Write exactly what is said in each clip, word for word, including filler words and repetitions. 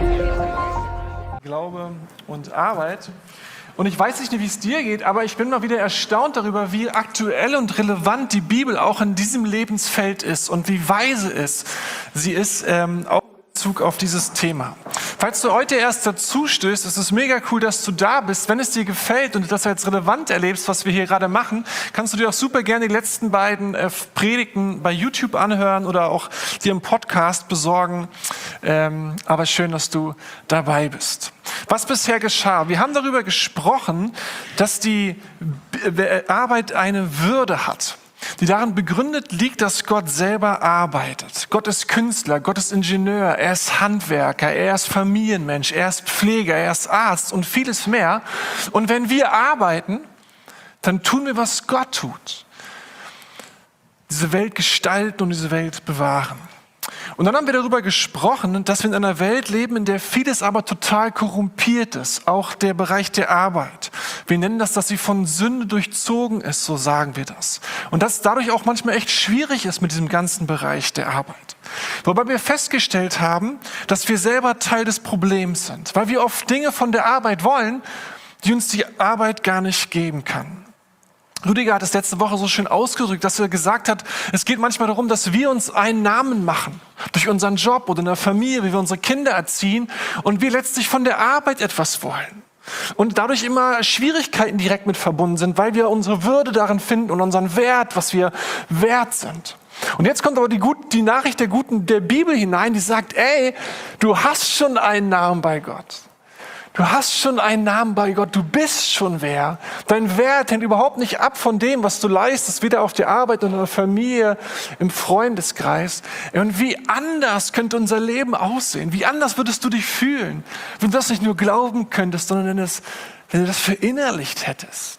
Glaube und Arbeit. Und ich weiß nicht, wie es dir geht, aber ich bin mal wieder erstaunt darüber, wie aktuell und relevant die Bibel auch in diesem Lebensfeld ist und wie weise ist. Sie ist ähm, auch in Bezug auf dieses Thema. Falls du heute erst dazu stößt, ist es mega cool, dass du da bist. Wenn es dir gefällt und du das als relevant erlebst, was wir hier gerade machen, kannst du dir auch super gerne die letzten beiden äh, Predigten bei YouTube anhören oder auch dir im Podcast besorgen. Ähm, aber schön, dass du dabei bist. Was bisher geschah? Wir haben darüber gesprochen, dass die Arbeit eine Würde hat, die darin begründet liegt, dass Gott selber arbeitet. Gott ist Künstler, Gott ist Ingenieur, er ist Handwerker, er ist Familienmensch, er ist Pfleger, er ist Arzt und vieles mehr. Und wenn wir arbeiten, dann tun wir, was Gott tut. Diese Welt gestalten und diese Welt bewahren. Und dann haben wir darüber gesprochen, dass wir in einer Welt leben, in der vieles aber total korrumpiert ist. Auch der Bereich der Arbeit. Wir nennen das, dass sie von Sünde durchzogen ist, so sagen wir das. Und dass es dadurch auch manchmal echt schwierig ist mit diesem ganzen Bereich der Arbeit. Wobei wir festgestellt haben, dass wir selber Teil des Problems sind. Weil wir oft Dinge von der Arbeit wollen, die uns die Arbeit gar nicht geben kann. Rüdiger hat es letzte Woche so schön ausgedrückt, dass er gesagt hat, es geht manchmal darum, dass wir uns einen Namen machen. Durch unseren Job oder in der Familie, wie wir unsere Kinder erziehen und wir letztlich von der Arbeit etwas wollen. Und dadurch immer Schwierigkeiten direkt mit verbunden sind, weil wir unsere Würde darin finden und unseren Wert, was wir wert sind. Und jetzt kommt aber die, gut, die Nachricht der Guten der Bibel hinein, die sagt, ey, du hast schon einen Namen bei Gott. Du hast schon einen Namen bei Gott, du bist schon wer. Dein Wert hängt überhaupt nicht ab von dem, was du leistest, weder auf der Arbeit, in der Familie, im Freundeskreis. Und wie anders könnte unser Leben aussehen? Wie anders würdest du dich fühlen, wenn du das nicht nur glauben könntest, sondern wenn, es, wenn du das verinnerlicht hättest?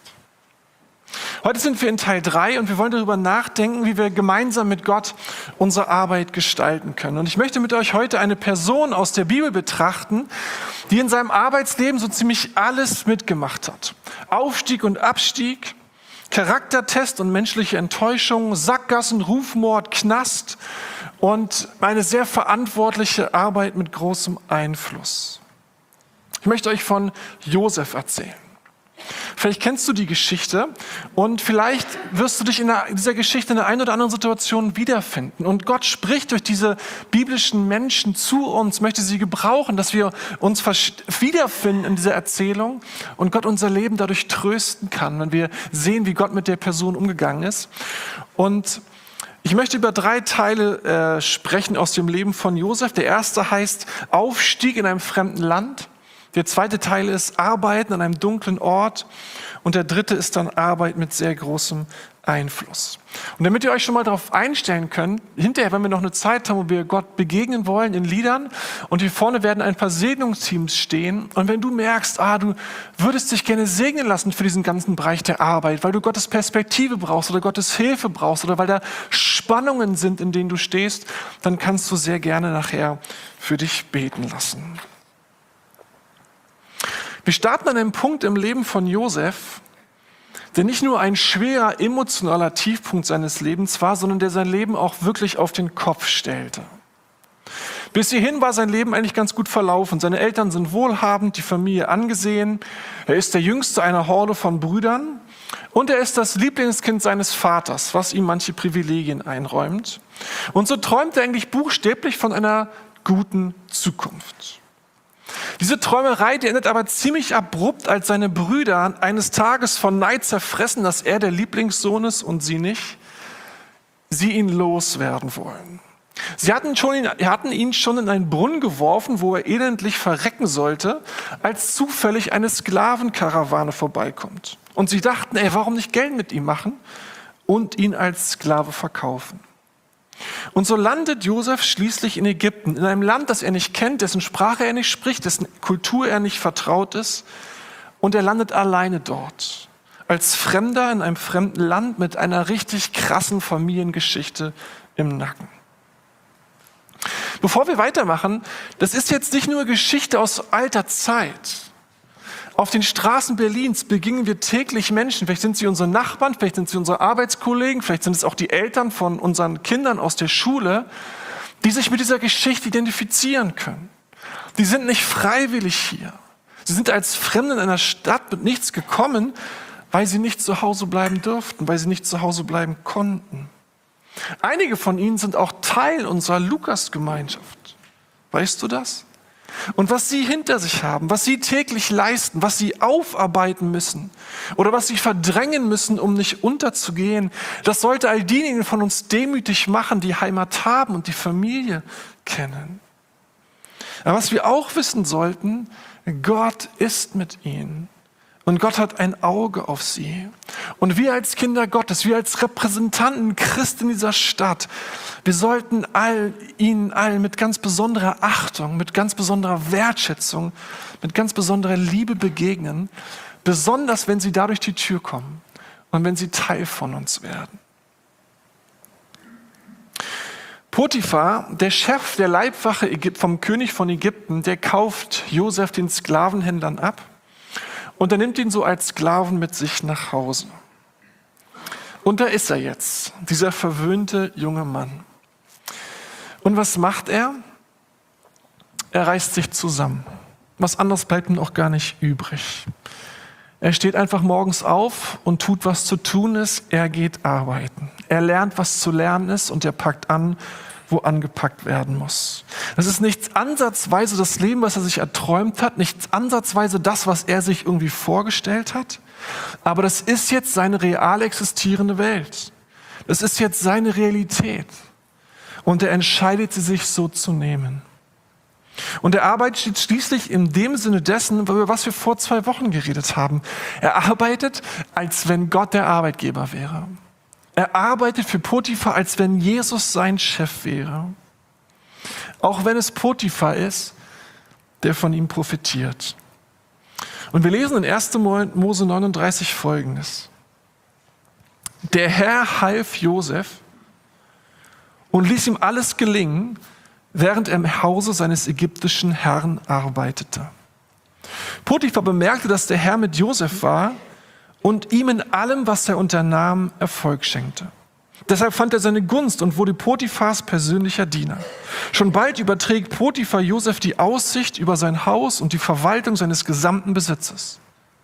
Heute sind wir in Teil drei und wir wollen darüber nachdenken, wie wir gemeinsam mit Gott unsere Arbeit gestalten können. Und ich möchte mit euch heute eine Person aus der Bibel betrachten, die in seinem Arbeitsleben so ziemlich alles mitgemacht hat. Aufstieg und Abstieg, Charaktertest und menschliche Enttäuschung, Sackgassen, Rufmord, Knast und eine sehr verantwortliche Arbeit mit großem Einfluss. Ich möchte euch von Josef erzählen. Vielleicht kennst du die Geschichte und vielleicht wirst du dich in dieser Geschichte in der einen oder anderen Situation wiederfinden. Und Gott spricht durch diese biblischen Menschen zu uns, möchte sie gebrauchen, dass wir uns wiederfinden in dieser Erzählung und Gott unser Leben dadurch trösten kann, wenn wir sehen, wie Gott mit der Person umgegangen ist. Und ich möchte über drei Teile äh, sprechen aus dem Leben von Josef. Der erste heißt Aufstieg in einem fremden Land. Der zweite Teil ist Arbeiten an einem dunklen Ort und der dritte ist dann Arbeit mit sehr großem Einfluss. Und damit ihr euch schon mal darauf einstellen könnt, hinterher, wenn wir noch eine Zeit haben, wo wir Gott begegnen wollen in Liedern und hier vorne werden ein paar Segnungsteams stehen und wenn du merkst, ah, du würdest dich gerne segnen lassen für diesen ganzen Bereich der Arbeit, weil du Gottes Perspektive brauchst oder Gottes Hilfe brauchst oder weil da Spannungen sind, in denen du stehst, dann kannst du sehr gerne nachher für dich beten lassen. Wir starten an einem Punkt im Leben von Josef, der nicht nur ein schwerer emotionaler Tiefpunkt seines Lebens war, sondern der sein Leben auch wirklich auf den Kopf stellte. Bis hierhin war sein Leben eigentlich ganz gut verlaufen. Seine Eltern sind wohlhabend, die Familie angesehen. Er ist der jüngste einer Horde von Brüdern und er ist das Lieblingskind seines Vaters, was ihm manche Privilegien einräumt. Und so träumt er eigentlich buchstäblich von einer guten Zukunft. Diese Träumerei, die endet aber ziemlich abrupt, als seine Brüder eines Tages von Neid zerfressen, dass er der Lieblingssohn ist und sie nicht, sie ihn loswerden wollen. Sie hatten, schon, hatten ihn schon in einen Brunnen geworfen, wo er elendlich verrecken sollte, als zufällig eine Sklavenkarawane vorbeikommt. Und sie dachten, ey, warum nicht Geld mit ihm machen und ihn als Sklave verkaufen? Und so landet Josef schließlich in Ägypten, in einem Land, das er nicht kennt, dessen Sprache er nicht spricht, dessen Kultur er nicht vertraut ist. Und er landet alleine dort, als Fremder in einem fremden Land mit einer richtig krassen Familiengeschichte im Nacken. Bevor wir weitermachen, das ist jetzt nicht nur Geschichte aus alter Zeit. Auf den Straßen Berlins begegnen wir täglich Menschen, vielleicht sind sie unsere Nachbarn, vielleicht sind sie unsere Arbeitskollegen, vielleicht sind es auch die Eltern von unseren Kindern aus der Schule, die sich mit dieser Geschichte identifizieren können. Die sind nicht freiwillig hier. Sie sind als Fremde in einer Stadt mit nichts gekommen, weil sie nicht zu Hause bleiben durften, weil sie nicht zu Hause bleiben konnten. Einige von ihnen sind auch Teil unserer Lukas-Gemeinschaft. Weißt du das? Und was sie hinter sich haben, was sie täglich leisten, was sie aufarbeiten müssen oder was sie verdrängen müssen, um nicht unterzugehen, das sollte all diejenigen von uns demütig machen, die Heimat haben und die Familie kennen. Aber was wir auch wissen sollten, Gott ist mit ihnen. Und Gott hat ein Auge auf sie. Und wir als Kinder Gottes, wir als Repräsentanten Christi in dieser Stadt, wir sollten all, ihnen allen mit ganz besonderer Achtung, mit ganz besonderer Wertschätzung, mit ganz besonderer Liebe begegnen, besonders wenn sie da durch die Tür kommen und wenn sie Teil von uns werden. Potiphar, der Chef der Leibwache vom König von Ägypten, der kauft Josef den Sklavenhändlern ab. Und er nimmt ihn so als Sklaven mit sich nach Hause. Und da ist er jetzt, dieser verwöhnte junge Mann. Und was macht er? Er reißt sich zusammen. Was anderes bleibt ihm auch gar nicht übrig. Er steht einfach morgens auf und tut, was zu tun ist. Er geht arbeiten. Er lernt, was zu lernen ist, und er packt an, wo angepackt werden muss. Das ist nichts ansatzweise das Leben, was er sich erträumt hat, nichts ansatzweise das, was er sich irgendwie vorgestellt hat, aber das ist jetzt seine real existierende Welt. Das ist jetzt seine Realität. Und er entscheidet sie sich so zu nehmen. Und er arbeitet schließlich in dem Sinne dessen, über was wir vor zwei Wochen geredet haben. Er arbeitet, als wenn Gott der Arbeitgeber wäre. Er arbeitet für Potiphar, als wenn Jesus sein Chef wäre. Auch wenn es Potiphar ist, der von ihm profitiert. Und wir lesen in erster Mose neununddreißig Folgendes. Der Herr half Josef und ließ ihm alles gelingen, während er im Hause seines ägyptischen Herrn arbeitete. Potiphar bemerkte, dass der Herr mit Josef war und ihm in allem, was er unternahm, Erfolg schenkte. Deshalb fand er seine Gunst und wurde Potiphars persönlicher Diener. Schon bald überträgt Potiphar Josef die Aussicht über sein Haus und die Verwaltung seines gesamten Besitzes.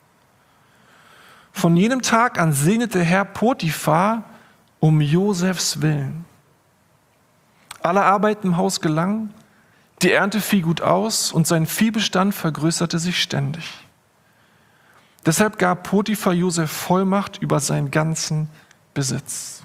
Von jenem Tag an segnete der Herr Potiphar um Josefs Willen. Alle Arbeit im Haus gelang, die Ernte fiel gut aus und sein Viehbestand vergrößerte sich ständig. Deshalb gab Potiphar Josef Vollmacht über seinen ganzen Besitz.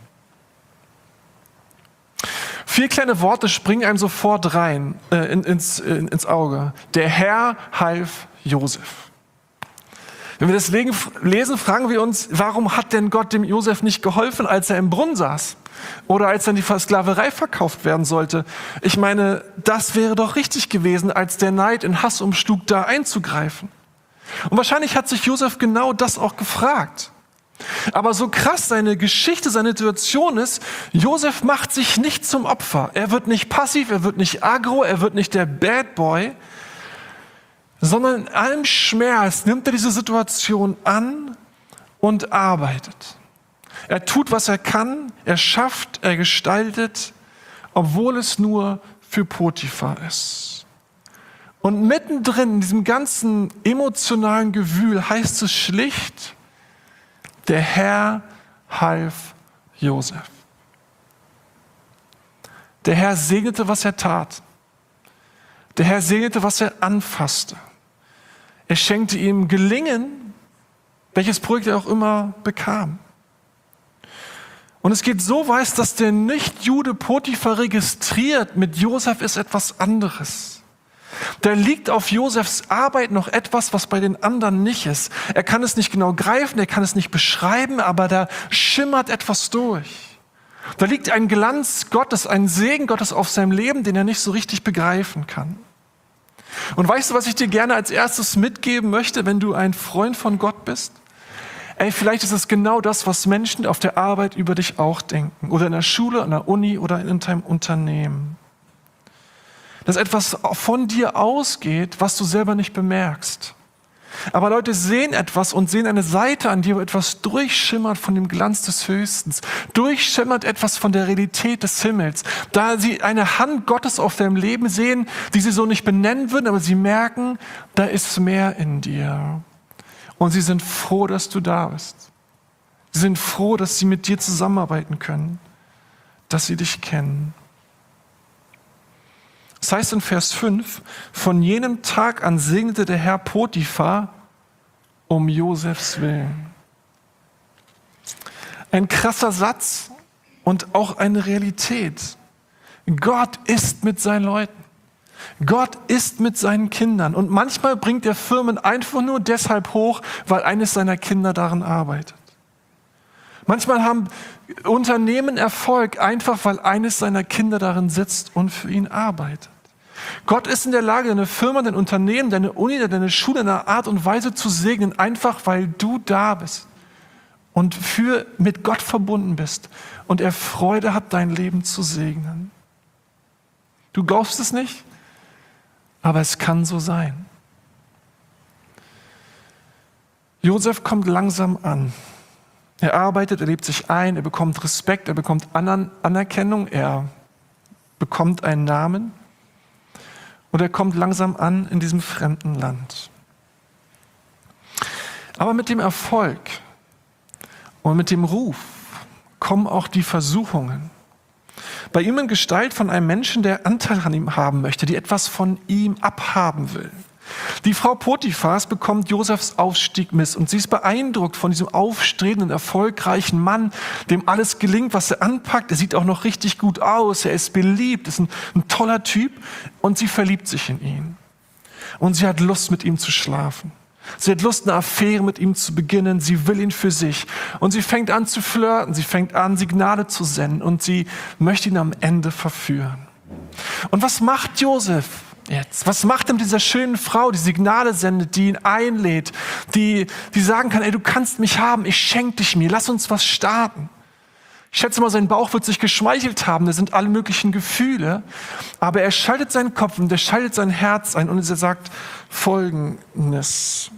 Vier kleine Worte springen einem sofort rein, äh, in, ins, in, ins Auge. Der Herr half Josef. Wenn wir das lesen, fragen wir uns, warum hat denn Gott dem Josef nicht geholfen, als er im Brunnen saß? Oder als dann die Sklaverei verkauft werden sollte? Ich meine, das wäre doch richtig gewesen, als der Neid in Hass umschlug, da einzugreifen. Und wahrscheinlich hat sich Josef genau das auch gefragt. Aber so krass seine Geschichte, seine Situation ist, Josef macht sich nicht zum Opfer. Er wird nicht passiv, er wird nicht aggro, er wird nicht der Bad Boy, sondern in allem Schmerz nimmt er diese Situation an und arbeitet. Er tut, was er kann, er schafft, er gestaltet, obwohl es nur für Potiphar ist. Und mittendrin in diesem ganzen emotionalen Gewühl heißt es schlicht, der Herr half Josef. Der Herr segnete, was er tat. Der Herr segnete, was er anfasste. Er schenkte ihm Gelingen, welches Projekt er auch immer bekam. Und es geht so weit, dass der Nicht-Jude Potiphar registriert, mit Josef ist etwas anderes. Da liegt auf Josefs Arbeit noch etwas, was bei den anderen nicht ist. Er kann es nicht genau greifen, er kann es nicht beschreiben, aber da schimmert etwas durch. Da liegt ein Glanz Gottes, ein Segen Gottes auf seinem Leben, den er nicht so richtig begreifen kann. Und weißt du, was ich dir gerne als erstes mitgeben möchte, wenn du ein Freund von Gott bist? Ey, vielleicht ist es genau das, was Menschen auf der Arbeit über dich auch denken. Oder in der Schule, an der Uni oder in deinem Unternehmen. Dass etwas von dir ausgeht, was du selber nicht bemerkst. Aber Leute sehen etwas und sehen eine Seite, an der etwas durchschimmert von dem Glanz des Höchsten, durchschimmert etwas von der Realität des Himmels. Da sie eine Hand Gottes auf deinem Leben sehen, die sie so nicht benennen würden, aber sie merken, da ist mehr in dir. Und sie sind froh, dass du da bist. Sie sind froh, dass sie mit dir zusammenarbeiten können, dass sie dich kennen. Das heißt in Vers fünf, von jenem Tag an segnete der Herr Potiphar um Josefs Willen. Ein krasser Satz und auch eine Realität. Gott ist mit seinen Leuten. Gott ist mit seinen Kindern. Und manchmal bringt er Firmen einfach nur deshalb hoch, weil eines seiner Kinder darin arbeitet. Manchmal haben Unternehmen Erfolg, einfach weil eines seiner Kinder darin sitzt und für ihn arbeitet. Gott ist in der Lage, deine Firma, dein Unternehmen, deine Uni, deine Schule in einer Art und Weise zu segnen, einfach weil du da bist und für, mit Gott verbunden bist und er Freude hat, dein Leben zu segnen. Du glaubst es nicht, aber es kann so sein. Josef kommt langsam an. Er arbeitet, er lebt sich ein, er bekommt Respekt, er bekommt Anerkennung, er bekommt einen Namen und er kommt langsam an in diesem fremden Land. Aber mit dem Erfolg und mit dem Ruf kommen auch die Versuchungen. Bei ihm in Gestalt von einem Menschen, der Anteil an ihm haben möchte, die etwas von ihm abhaben will. Die Frau Potiphars bekommt Josefs Aufstieg mit und sie ist beeindruckt von diesem aufstrebenden, erfolgreichen Mann, dem alles gelingt, was er anpackt. Er sieht auch noch richtig gut aus, er ist beliebt, ist ein, ein toller Typ und sie verliebt sich in ihn. Und sie hat Lust, mit ihm zu schlafen. Sie hat Lust, eine Affäre mit ihm zu beginnen. Sie will ihn für sich. Und sie fängt an zu flirten. Sie fängt an, Signale zu senden. Und sie möchte ihn am Ende verführen. Und was macht Josef jetzt? Was macht er mit dieser schönen Frau, die Signale sendet, die ihn einlädt, die, die sagen kann, ey, du kannst mich haben, ich schenke dich mir, lass uns was starten. Ich schätze mal, sein Bauch wird sich geschmeichelt haben, da sind alle möglichen Gefühle. Aber er schaltet seinen Kopf und er schaltet sein Herz ein und er sagt Folgendes.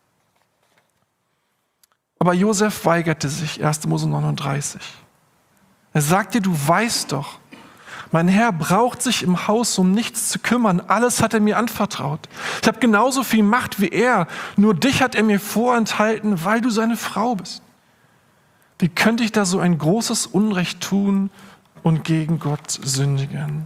Aber Josef weigerte sich, erster Mose neununddreißig. Er sagte, du weißt doch, mein Herr braucht sich im Haus um nichts zu kümmern. Alles hat er mir anvertraut. Ich habe genauso viel Macht wie er. Nur dich hat er mir vorenthalten, weil du seine Frau bist. Wie könnte ich da so ein großes Unrecht tun und gegen Gott sündigen?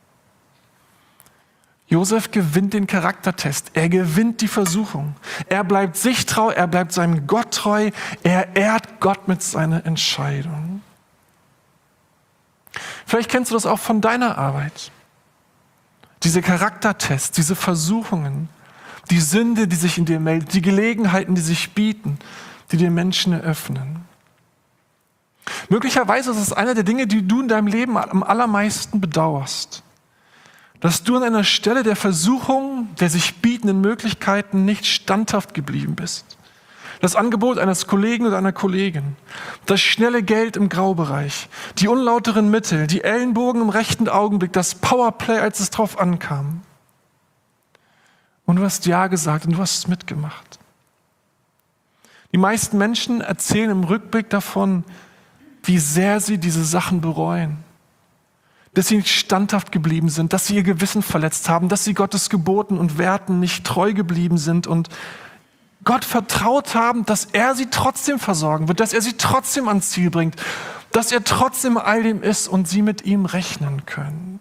Josef gewinnt den Charaktertest. Er gewinnt die Versuchung. Er bleibt sich treu, er bleibt seinem Gott treu. Er ehrt Gott mit seiner Entscheidung. Vielleicht kennst du das auch von deiner Arbeit. Diese Charaktertests, diese Versuchungen, die Sünde, die sich in dir meldet, die Gelegenheiten, die sich bieten, die dir Menschen eröffnen. Möglicherweise ist es einer der Dinge, die du in deinem Leben am allermeisten bedauerst. Dass du an einer Stelle der Versuchung, der sich bietenden Möglichkeiten nicht standhaft geblieben bist. Das Angebot eines Kollegen oder einer Kollegin, das schnelle Geld im Graubereich, die unlauteren Mittel, die Ellenbogen im rechten Augenblick, das Powerplay, als es drauf ankam. Und du hast Ja gesagt und du hast es mitgemacht. Die meisten Menschen erzählen im Rückblick davon, wie sehr sie diese Sachen bereuen. Dass sie nicht standhaft geblieben sind, dass sie ihr Gewissen verletzt haben, dass sie Gottes Geboten und Werten nicht treu geblieben sind und Gott vertraut haben, dass er sie trotzdem versorgen wird, dass er sie trotzdem ans Ziel bringt, dass er trotzdem all dem ist und sie mit ihm rechnen können.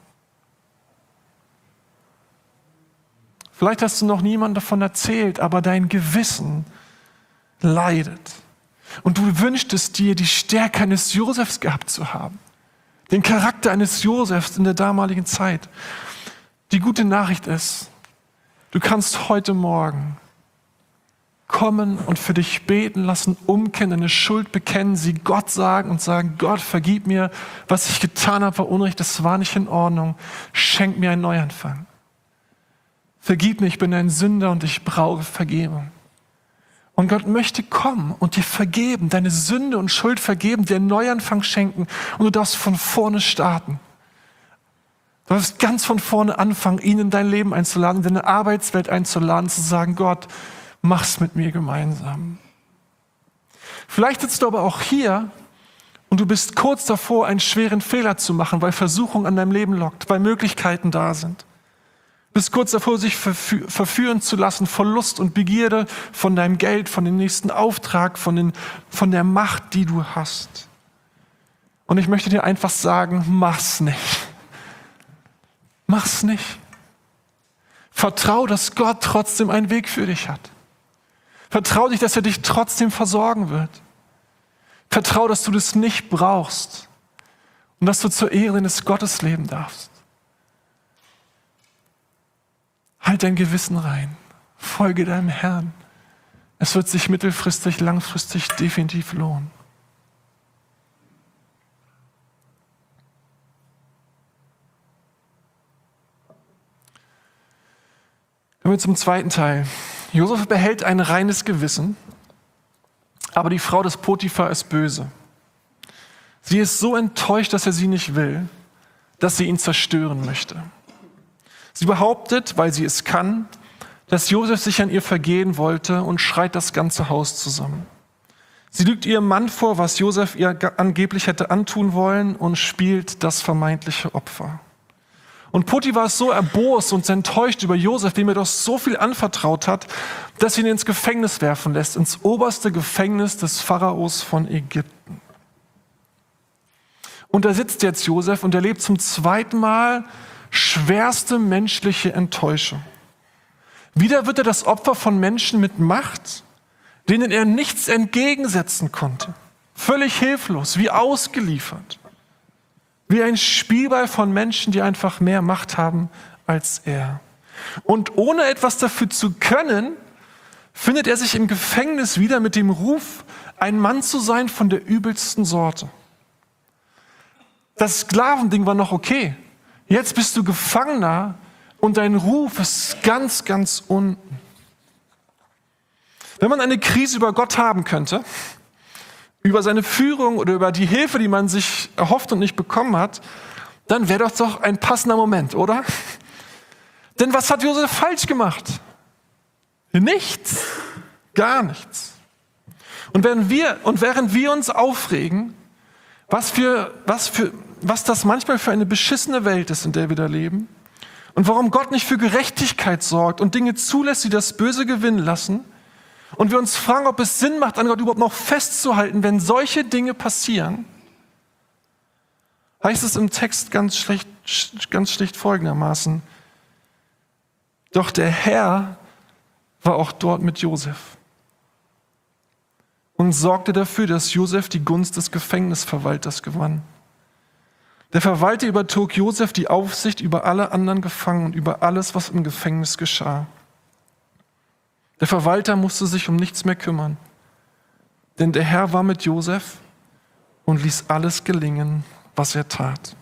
Vielleicht hast du noch niemand davon erzählt, aber dein Gewissen leidet. Und du wünschtest dir, die Stärke eines Josefs gehabt zu haben. Den Charakter eines Josefs in der damaligen Zeit. Die gute Nachricht ist, du kannst heute Morgen kommen und für dich beten lassen, umkehren, deine Schuld bekennen, sie Gott sagen und sagen, Gott, vergib mir, was ich getan habe, war Unrecht, das war nicht in Ordnung, schenk mir einen Neuanfang. Vergib mir, ich bin ein Sünder und ich brauche Vergebung. Und Gott möchte kommen und dir vergeben, deine Sünde und Schuld vergeben, dir einen Neuanfang schenken und du darfst von vorne starten. Du darfst ganz von vorne anfangen, ihn in dein Leben einzuladen, in deine Arbeitswelt einzuladen, zu sagen, Gott, mach's mit mir gemeinsam. Vielleicht sitzt du aber auch hier und du bist kurz davor, einen schweren Fehler zu machen, weil Versuchung an deinem Leben lockt, weil Möglichkeiten da sind. Du bist kurz davor, sich verfü- verführen zu lassen von Lust und Begierde, von deinem Geld, von dem nächsten Auftrag, von, den, von der Macht, die du hast. Und ich möchte dir einfach sagen, mach's nicht. Mach's nicht. Vertrau, dass Gott trotzdem einen Weg für dich hat. Vertrau dich, dass er dich trotzdem versorgen wird. Vertrau, dass du das nicht brauchst und dass du zur Ehre deines Gottes leben darfst. Halt dein Gewissen rein. Folge deinem Herrn. Es wird sich mittelfristig, langfristig definitiv lohnen. Kommen wir zum zweiten Teil. Josef behält ein reines Gewissen, aber die Frau des Potiphar ist böse. Sie ist so enttäuscht, dass er sie nicht will, dass sie ihn zerstören möchte. Sie behauptet, weil sie es kann, dass Josef sich an ihr vergehen wollte und schreit das ganze Haus zusammen. Sie lügt ihrem Mann vor, was Josef ihr angeblich hätte antun wollen und spielt das vermeintliche Opfer. Und Potiphar ist so erbost und enttäuscht über Josef, dem er doch so viel anvertraut hat, dass sie ihn ins Gefängnis werfen lässt, ins oberste Gefängnis des Pharaos von Ägypten. Und da sitzt jetzt Josef und erlebt zum zweiten Mal schwerste menschliche Enttäuschung. Wieder wird er das Opfer von Menschen mit Macht, denen er nichts entgegensetzen konnte. Völlig hilflos, wie ausgeliefert. Wie ein Spielball von Menschen, die einfach mehr Macht haben als er. Und ohne etwas dafür zu können, findet er sich im Gefängnis wieder mit dem Ruf, ein Mann zu sein von der übelsten Sorte. Das Sklavending war noch okay. Jetzt bist du Gefangener und dein Ruf ist ganz, ganz unten. Wenn man eine Krise über Gott haben könnte, über seine Führung oder über die Hilfe, die man sich erhofft und nicht bekommen hat, dann wäre das doch ein passender Moment, oder? Denn was hat Josef falsch gemacht? Nichts. Gar nichts. Und während wir, und während wir uns aufregen, was für, was für, was das manchmal für eine beschissene Welt ist, in der wir da leben, und warum Gott nicht für Gerechtigkeit sorgt und Dinge zulässt, die das Böse gewinnen lassen, und wir uns fragen, ob es Sinn macht, an Gott überhaupt noch festzuhalten, wenn solche Dinge passieren, heißt es im Text ganz schlicht, ganz schlicht folgendermaßen: Doch der Herr war auch dort mit Josef und sorgte dafür, dass Josef die Gunst des Gefängnisverwalters gewann. Der Verwalter übertrug Josef die Aufsicht über alle anderen Gefangenen und über alles, was im Gefängnis geschah. Der Verwalter musste sich um nichts mehr kümmern, denn der Herr war mit Josef und ließ alles gelingen, was er tat.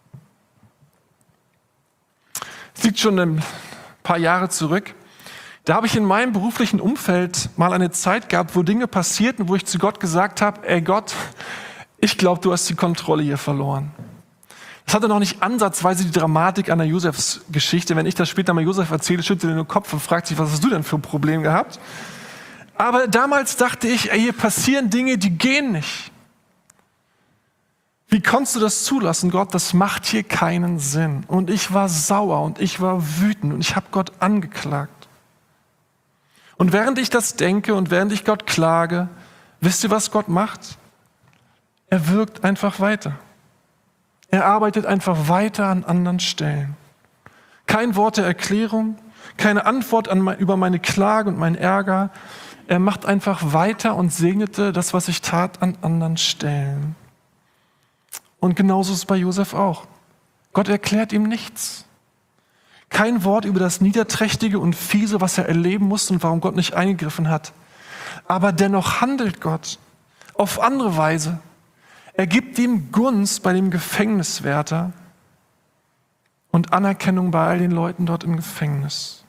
Es liegt schon ein paar Jahre zurück. Da habe ich in meinem beruflichen Umfeld mal eine Zeit gehabt, wo Dinge passierten, wo ich zu Gott gesagt habe: Ey Gott, ich glaube, du hast die Kontrolle hier verloren. Das hatte noch nicht ansatzweise die Dramatik einer Josefs-Geschichte. Wenn ich das später mal Josef erzähle, schüttelt er den Kopf und fragt sich, was hast du denn für ein Problem gehabt? Aber damals dachte ich, ey, hier passieren Dinge, die gehen nicht. Wie konntest du das zulassen, Gott? Das macht hier keinen Sinn. Und ich war sauer und ich war wütend und ich habe Gott angeklagt. Und während ich das denke und während ich Gott klage, wisst ihr, was Gott macht? Er wirkt einfach weiter. Er arbeitet einfach weiter an anderen Stellen. Kein Wort der Erklärung, keine Antwort an mein, über meine Klage und meinen Ärger. Er macht einfach weiter und segnete das, was ich tat, an anderen Stellen. Und genauso ist es bei Josef auch. Gott erklärt ihm nichts. Kein Wort über das Niederträchtige und Fiese, was er erleben musste und warum Gott nicht eingegriffen hat. Aber dennoch handelt Gott auf andere Weise. Er gibt ihm Gunst bei dem Gefängniswärter und Anerkennung bei all den Leuten dort im Gefängnis.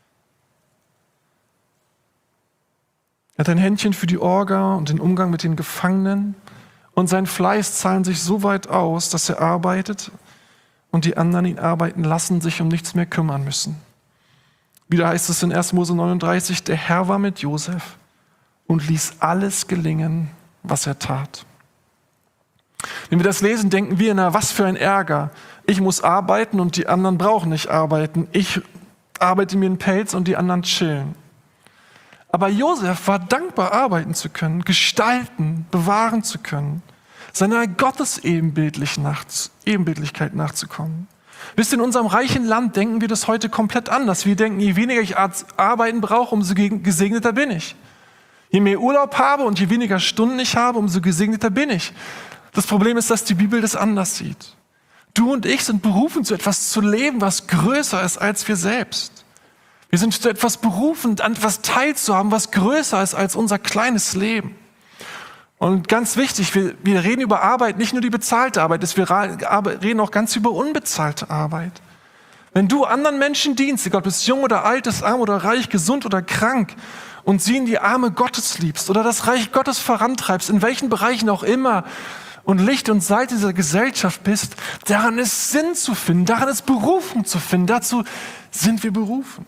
Er hat ein Händchen für die Orga und den Umgang mit den Gefangenen und sein Fleiß zahlen sich so weit aus, dass er arbeitet und die anderen ihn arbeiten lassen, sich um nichts mehr kümmern müssen. Wieder heißt es in erster Mose neununddreißig, der Herr war mit Josef und ließ alles gelingen, was er tat. Wenn wir das lesen, denken wir, na, was für ein Ärger. Ich muss arbeiten und die anderen brauchen nicht arbeiten. Ich arbeite mir einen Pelz und die anderen chillen. Aber Josef war dankbar, arbeiten zu können, gestalten, bewahren zu können, seiner Gottesebenbildlichkeit nachzukommen. Wisst ihr, in unserem reichen Land denken wir das heute komplett anders. Wir denken, je weniger ich arbeiten brauche, umso gesegneter bin ich. Je mehr Urlaub habe und je weniger Stunden ich habe, umso gesegneter bin ich. Das Problem ist, dass die Bibel das anders sieht. Du und ich sind berufen, zu etwas zu leben, was größer ist als wir selbst. Wir sind zu etwas berufen, an etwas teilzuhaben, was größer ist als unser kleines Leben. Und ganz wichtig, wir, wir reden über Arbeit, nicht nur die bezahlte Arbeit, wir reden auch ganz über unbezahlte Arbeit. Wenn du anderen Menschen dienst, egal ob du jung oder alt ist, arm oder reich, gesund oder krank, und sie in die Arme Gottes liebst oder das Reich Gottes vorantreibst, in welchen Bereichen auch immer, und Licht und Salz dieser Gesellschaft bist, daran ist Sinn zu finden, daran ist Berufung zu finden, dazu sind wir berufen.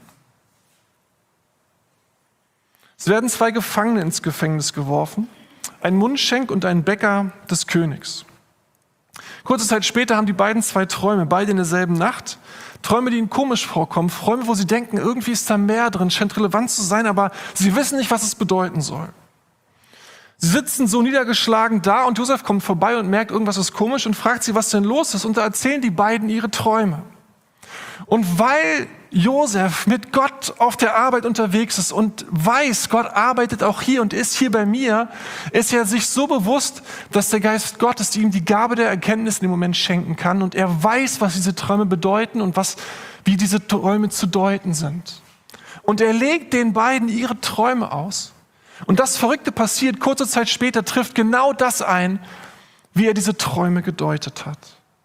Es werden zwei Gefangene ins Gefängnis geworfen, ein Mundschenk und ein Bäcker des Königs. Kurze Zeit später haben die beiden zwei Träume, beide in derselben Nacht. Träume, die ihnen komisch vorkommen, Träume, wo sie denken, irgendwie ist da mehr drin, scheint relevant zu sein, aber sie wissen nicht, was es bedeuten soll. Sie sitzen so niedergeschlagen da und Josef kommt vorbei und merkt, irgendwas ist komisch und fragt sie, was denn los ist. Und da erzählen die beiden ihre Träume. Und weil Josef mit Gott auf der Arbeit unterwegs ist und weiß, Gott arbeitet auch hier und ist hier bei mir, ist er sich so bewusst, dass der Geist Gottes ihm die Gabe der Erkenntnis in dem Moment schenken kann. Und er weiß, was diese Träume bedeuten und was, wie diese Träume zu deuten sind. Und er legt den beiden ihre Träume aus. Und das Verrückte passiert, kurze Zeit später trifft genau das ein, wie er diese Träume gedeutet hat.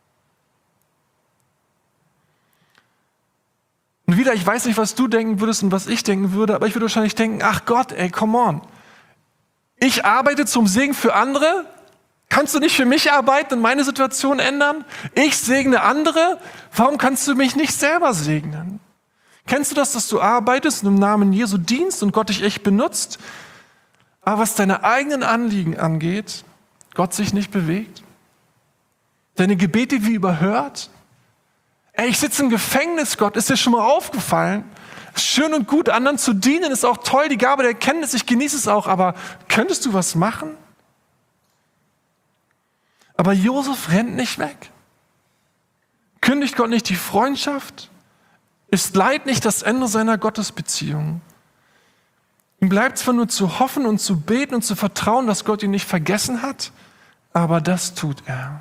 Und wieder, ich weiß nicht, was du denken würdest und was ich denken würde, aber ich würde wahrscheinlich denken, ach Gott, ey, come on. Ich arbeite zum Segen für andere. Kannst du nicht für mich arbeiten und meine Situation ändern? Ich segne andere. Warum kannst du mich nicht selber segnen? Kennst du das, dass du arbeitest und im Namen Jesu dienst und Gott dich echt benutzt? Aber was deine eigenen Anliegen angeht, Gott sich nicht bewegt? Deine Gebete wie überhört? Ey, ich sitze im Gefängnis, Gott, ist dir schon mal aufgefallen? Schön und gut, anderen zu dienen, ist auch toll, die Gabe der Erkenntnis, ich genieße es auch, aber könntest du was machen? Aber Josef rennt nicht weg. Kündigt Gott nicht die Freundschaft? Ist Leid nicht das Ende seiner Gottesbeziehung? Ihm bleibt zwar nur zu hoffen und zu beten und zu vertrauen, dass Gott ihn nicht vergessen hat, aber das tut er.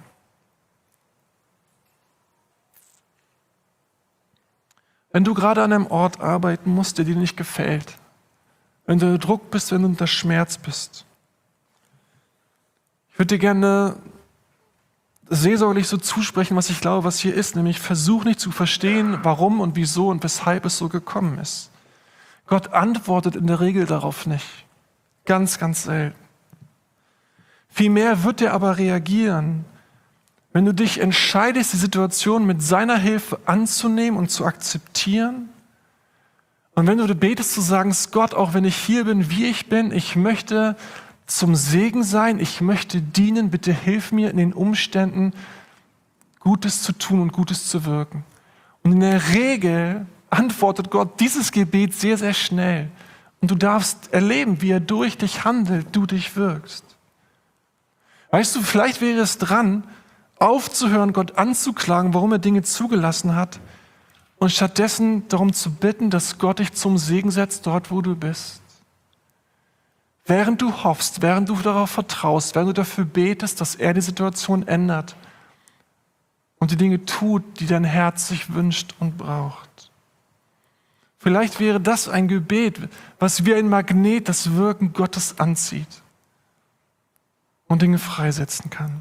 Wenn du gerade an einem Ort arbeiten musst, der dir nicht gefällt, wenn du unter Druck bist, wenn du unter Schmerz bist, ich würde dir gerne seelsorglich so zusprechen, was ich glaube, was hier ist, nämlich versuch nicht zu verstehen, warum und wieso und weshalb es so gekommen ist. Gott antwortet in der Regel darauf nicht. Ganz, ganz selten. Vielmehr wird er aber reagieren, wenn du dich entscheidest, die Situation mit seiner Hilfe anzunehmen und zu akzeptieren. Und wenn du betest, zu sagen, Gott, auch wenn ich hier bin, wie ich bin, ich möchte zum Segen sein, ich möchte dienen, bitte hilf mir in den Umständen, Gutes zu tun und Gutes zu wirken. Und in der Regel antwortet Gott dieses Gebet sehr, sehr schnell. Und du darfst erleben, wie er durch dich handelt, du dich wirkst. Weißt du, vielleicht wäre es dran, aufzuhören, Gott anzuklagen, warum er Dinge zugelassen hat und stattdessen darum zu bitten, dass Gott dich zum Segen setzt, dort, wo du bist. Während du hoffst, während du darauf vertraust, während du dafür betest, dass er die Situation ändert und die Dinge tut, die dein Herz sich wünscht und braucht. Vielleicht wäre das ein Gebet, was wie ein Magnet das Wirken Gottes anzieht und Dinge freisetzen kann.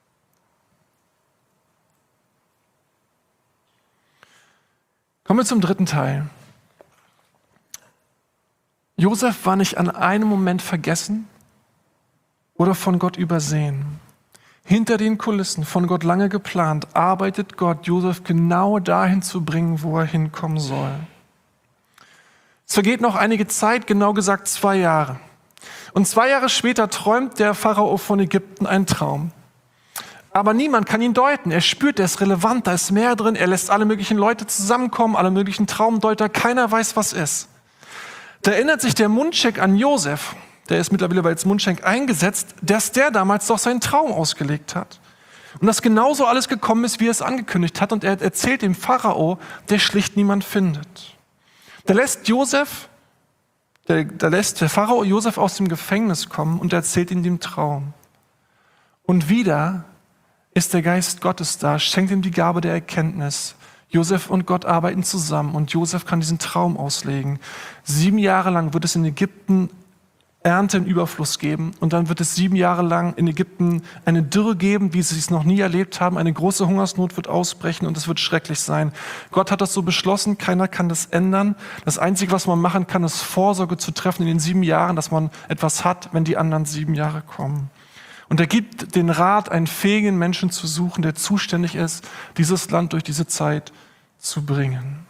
Kommen wir zum dritten Teil. Josef war nicht an einem Moment vergessen oder von Gott übersehen. Hinter den Kulissen, von Gott lange geplant, arbeitet Gott, Josef genau dahin zu bringen, wo er hinkommen soll. Es vergeht noch einige Zeit, genau gesagt zwei Jahre. Und zwei Jahre später träumt der Pharao von Ägypten einen Traum. Aber niemand kann ihn deuten. Er spürt, der ist relevant, da ist mehr drin. Er lässt alle möglichen Leute zusammenkommen, alle möglichen Traumdeuter. Keiner weiß, was ist. Da erinnert sich der Mundschenk an Josef. Der ist mittlerweile als Mundschenk eingesetzt, dass der damals doch seinen Traum ausgelegt hat. Und dass genauso alles gekommen ist, wie er es angekündigt hat. Und er erzählt dem Pharao, der schlicht niemand findet. Da lässt Josef, der, da lässt der Pharao Josef aus dem Gefängnis kommen und erzählt ihm den Traum. Und wieder ist der Geist Gottes da, schenkt ihm die Gabe der Erkenntnis. Josef und Gott arbeiten zusammen und Josef kann diesen Traum auslegen. Sieben Jahre lang wird es in Ägypten Ernte im Überfluss geben und dann wird es sieben Jahre lang in Ägypten eine Dürre geben, wie sie es noch nie erlebt haben. Eine große Hungersnot wird ausbrechen und es wird schrecklich sein. Gott hat das so beschlossen, keiner kann das ändern. Das Einzige, was man machen kann, ist Vorsorge zu treffen in den sieben Jahren, dass man etwas hat, wenn die anderen sieben Jahre kommen. Und er gibt den Rat, einen fähigen Menschen zu suchen, der zuständig ist, dieses Land durch diese Zeit zu bringen.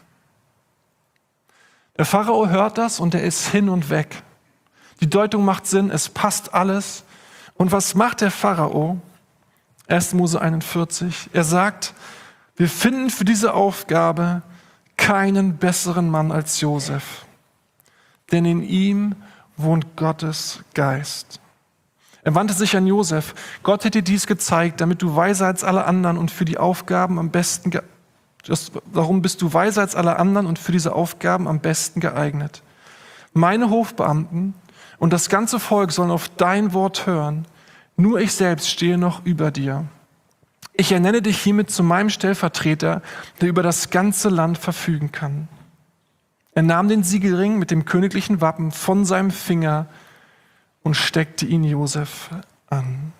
Der Pharao hört das und er ist hin und weg. Die Deutung macht Sinn, es passt alles. Und was macht der Pharao? erster Mose einundvierzig. Er sagt, wir finden für diese Aufgabe keinen besseren Mann als Josef, denn in ihm wohnt Gottes Geist. Er wandte sich an Josef. Gott hat dir dies gezeigt, damit du weiser als alle anderen und für die Aufgaben am besten ge- das, darum bist du weiser als alle anderen und für diese Aufgaben am besten geeignet. Meine Hofbeamten und das ganze Volk sollen auf dein Wort hören. Nur ich selbst stehe noch über dir. Ich ernenne dich hiermit zu meinem Stellvertreter, der über das ganze Land verfügen kann. Er nahm den Siegelring mit dem königlichen Wappen von seinem Finger und steckte ihn Josef an.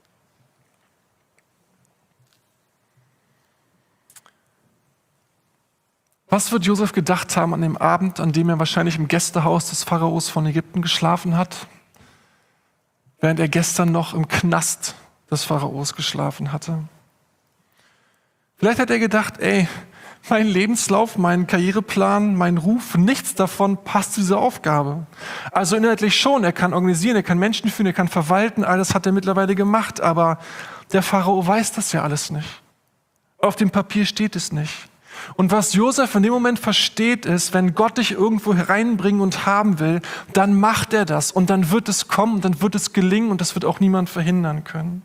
Was wird Josef gedacht haben an dem Abend, an dem er wahrscheinlich im Gästehaus des Pharaos von Ägypten geschlafen hat, während er gestern noch im Knast des Pharaos geschlafen hatte? Vielleicht hat er gedacht, ey, mein Lebenslauf, mein Karriereplan, mein Ruf, nichts davon passt zu dieser Aufgabe. Also inhaltlich schon, er kann organisieren, er kann Menschen führen, er kann verwalten, alles hat er mittlerweile gemacht, aber der Pharao weiß das ja alles nicht. Auf dem Papier steht es nicht. Und was Josef in dem Moment versteht ist, wenn Gott dich irgendwo hereinbringen und haben will, dann macht er das und dann wird es kommen, dann wird es gelingen und das wird auch niemand verhindern können.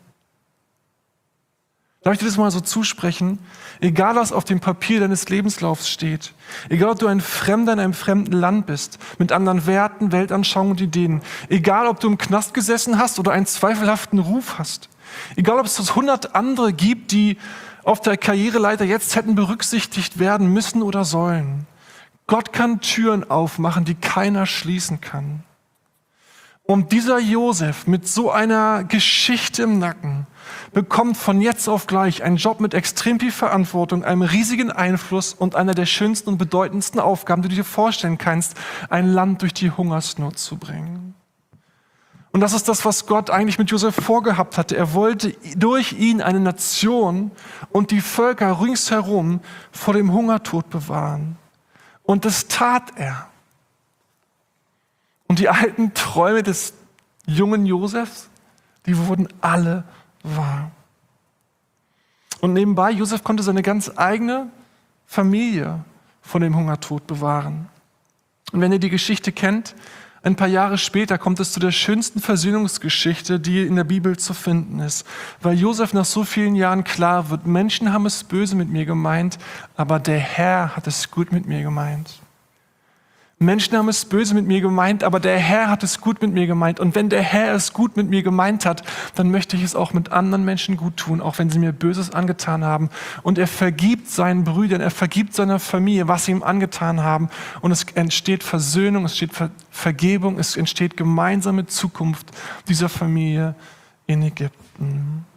Darf ich dir das mal so zusprechen? Egal, was auf dem Papier deines Lebenslaufs steht, egal, ob du ein Fremder in einem fremden Land bist, mit anderen Werten, Weltanschauungen und Ideen, egal, ob du im Knast gesessen hast oder einen zweifelhaften Ruf hast, egal, ob es hundert andere gibt, die auf der Karriereleiter jetzt hätten berücksichtigt werden müssen oder sollen. Gott kann Türen aufmachen, die keiner schließen kann. Und dieser Josef mit so einer Geschichte im Nacken bekommt von jetzt auf gleich einen Job mit extrem viel Verantwortung, einem riesigen Einfluss und einer der schönsten und bedeutendsten Aufgaben, die du dir vorstellen kannst, ein Land durch die Hungersnot zu bringen. Und das ist das, was Gott eigentlich mit Josef vorgehabt hatte. Er wollte durch ihn eine Nation und die Völker ringsherum vor dem Hungertod bewahren. Und das tat er. Und die alten Träume des jungen Josefs, die wurden alle wahr. Und nebenbei, Josef konnte seine ganz eigene Familie vor dem Hungertod bewahren. Und wenn ihr die Geschichte kennt, ein paar Jahre später kommt es zu der schönsten Versöhnungsgeschichte, die in der Bibel zu finden ist. Weil Josef nach so vielen Jahren klar wird, Menschen haben es böse mit mir gemeint, aber der Herr hat es gut mit mir gemeint. Menschen haben es böse mit mir gemeint, aber der Herr hat es gut mit mir gemeint. Und wenn der Herr es gut mit mir gemeint hat, dann möchte ich es auch mit anderen Menschen gut tun, auch wenn sie mir Böses angetan haben. Und er vergibt seinen Brüdern, er vergibt seiner Familie, was sie ihm angetan haben. Und es entsteht Versöhnung, es entsteht Ver- Vergebung, es entsteht gemeinsame Zukunft dieser Familie in Ägypten.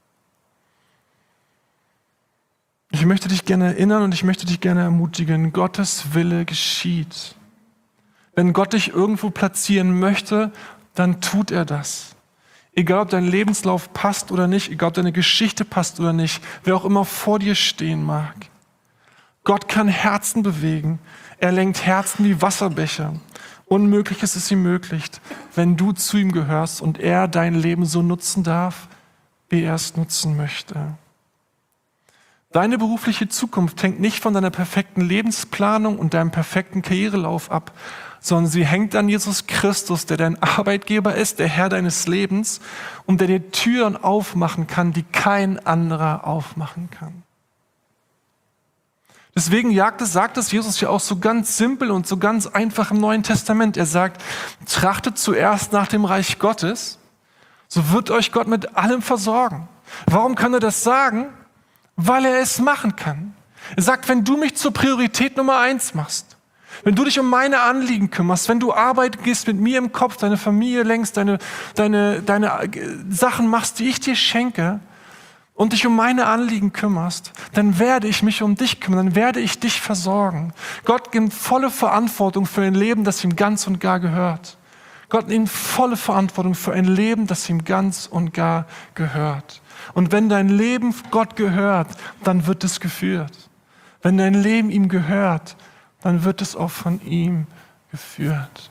Ich möchte dich gerne erinnern und ich möchte dich gerne ermutigen, Gottes Wille geschieht. Wenn Gott dich irgendwo platzieren möchte, dann tut er das. Egal, ob dein Lebenslauf passt oder nicht, egal, ob deine Geschichte passt oder nicht, wer auch immer vor dir stehen mag. Gott kann Herzen bewegen. Er lenkt Herzen wie Wasserbecher. Unmögliches ist ihm möglich, wenn du zu ihm gehörst und er dein Leben so nutzen darf, wie er es nutzen möchte. Deine berufliche Zukunft hängt nicht von deiner perfekten Lebensplanung und deinem perfekten Karrierelauf ab, sondern sie hängt an Jesus Christus, der dein Arbeitgeber ist, der Herr deines Lebens und der dir Türen aufmachen kann, die kein anderer aufmachen kann. Deswegen jagt es, sagt es Jesus ja auch so ganz simpel und so ganz einfach im Neuen Testament. Er sagt, trachtet zuerst nach dem Reich Gottes, so wird euch Gott mit allem versorgen. Warum kann er das sagen? Weil er es machen kann. Er sagt, wenn du mich zur Priorität Nummer eins machst, wenn du dich um meine Anliegen kümmerst, wenn du arbeiten gehst mit mir im Kopf, deine Familie lenkst, deine, deine, deine Sachen machst, die ich dir schenke und dich um meine Anliegen kümmerst, dann werde ich mich um dich kümmern, dann werde ich dich versorgen. Gott gibt volle Verantwortung für ein Leben, das ihm ganz und gar gehört. Gott nimmt volle Verantwortung für ein Leben, das ihm ganz und gar gehört. Und wenn dein Leben Gott gehört, dann wird es geführt. Wenn dein Leben ihm gehört, dann wird es auch von ihm geführt.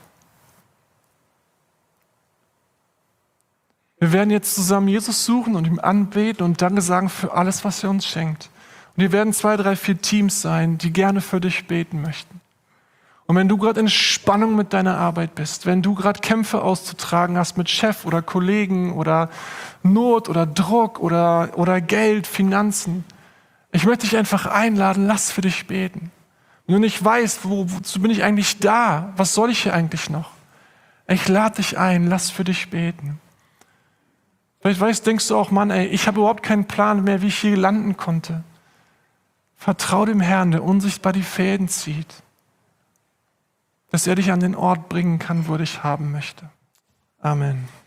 Wir werden jetzt zusammen Jesus suchen und ihm anbeten und Danke sagen für alles, was er uns schenkt. Und wir werden zwei, drei, vier Teams sein, die gerne für dich beten möchten. Und wenn du gerade in Spannung mit deiner Arbeit bist, wenn du gerade Kämpfe auszutragen hast mit Chef oder Kollegen oder Not oder Druck oder, oder Geld, Finanzen, ich möchte dich einfach einladen, lass für dich beten. Wenn du nicht weißt, wo, wozu bin ich eigentlich da? Was soll ich hier eigentlich noch? Ich lade dich ein, lass für dich beten. Vielleicht weißt, denkst du auch, Mann, ey, ich habe überhaupt keinen Plan mehr, wie ich hier landen konnte. Vertrau dem Herrn, der unsichtbar die Fäden zieht, dass er dich an den Ort bringen kann, wo er dich haben möchte. Amen.